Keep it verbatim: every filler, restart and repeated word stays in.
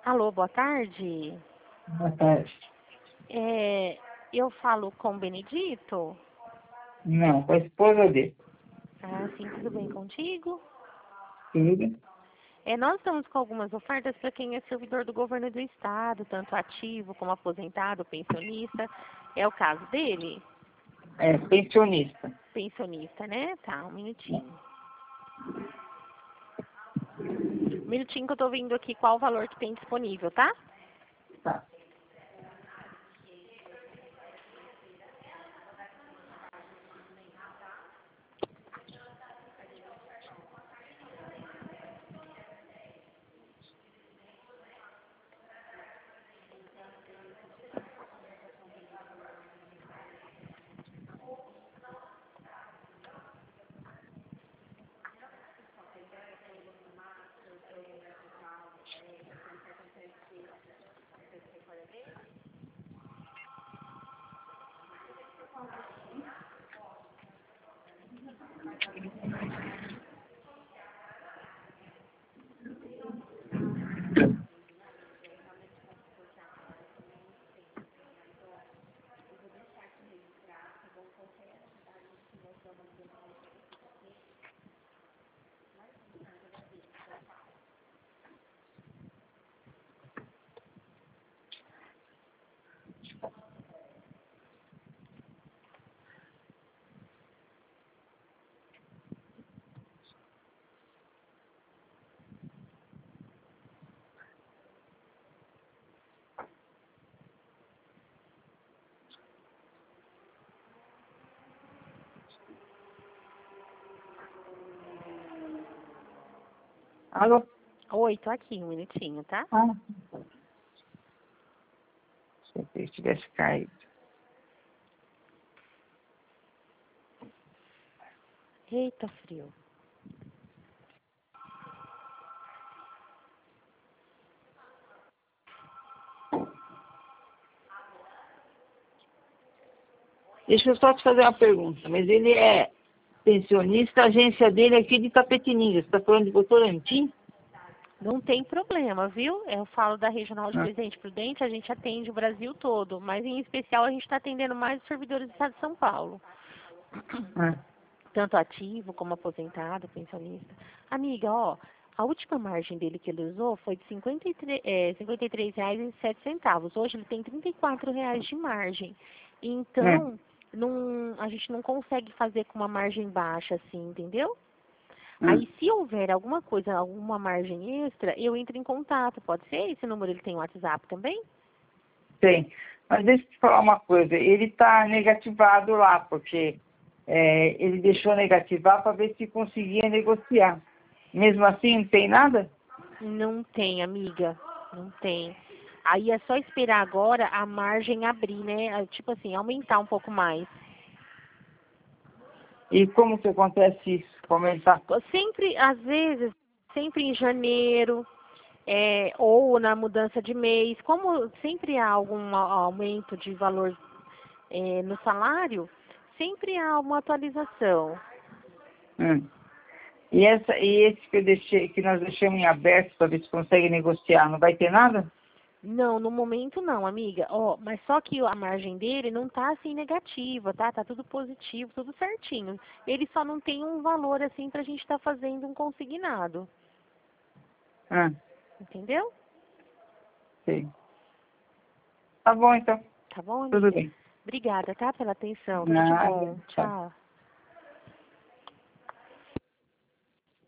Alô, boa tarde. Boa tarde. É, eu falo com o Benedito? Não, com a esposa dele. Ah, sim, tudo bem contigo? Tudo. É, nós estamos com algumas ofertas para quem é servidor do governo do estado, tanto ativo como aposentado, pensionista. É o caso dele? É, pensionista. Pensionista, né? Tá, um minutinho. Um minutinho que eu tô vendo aqui qual o valor que tem disponível, tá? Tá. Alô? Oi, tô aqui, um minutinho, tá? Ah. Se eu tivesse caído. Eita, frio. Deixa eu só te fazer uma pergunta. Mas ele é pensionista, a agência dele é aqui de Tapetininga. Você está falando de Votorantim? Não tem problema, viu? Eu falo da Regional de Ah. Presidente Prudente, a gente atende o Brasil todo, mas em especial a gente está atendendo mais os servidores do Estado de São Paulo. Ah. Tanto ativo como aposentado, pensionista. Amiga, ó, a última margem dele que ele usou foi de cinquenta e três, é, cinquenta e três reais e sete centavos. Hoje ele tem trinta e quatro reais de margem. Ah. Então, não, a gente não consegue fazer com uma margem baixa assim, entendeu? Ah. Aí, se houver alguma coisa, alguma margem extra, eu entro em contato. Pode ser? Esse número ele tem WhatsApp também? Tem. Mas deixa eu te falar uma coisa. Ele está negativado lá, porque é, ele deixou negativar para ver se conseguia negociar. Mesmo assim, não tem nada? Não tem, amiga. Não tem. Aí é só esperar agora a margem abrir, né? Tipo assim, aumentar um pouco mais. E como que acontece isso? Comentar? Sempre, às vezes, sempre em janeiro, é, ou na mudança de mês, como sempre há algum aumento de valor é, no salário, sempre há uma atualização. Hum. E, essa, e esse que, eu deixei, que nós deixamos em aberto para ver se consegue negociar, não vai ter nada? Não, no momento não, amiga. Ó, mas só que a margem dele não tá assim negativa, tá? Tá tudo positivo, tudo certinho. Ele só não tem um valor assim pra gente estar fazendo um consignado. Ah, Entendeu? sim. Tá bom, então. Tá bom, Tudo amiga? bem. Obrigada, tá? Pela atenção. Tudo de Nada. bom. Tá. Tchau.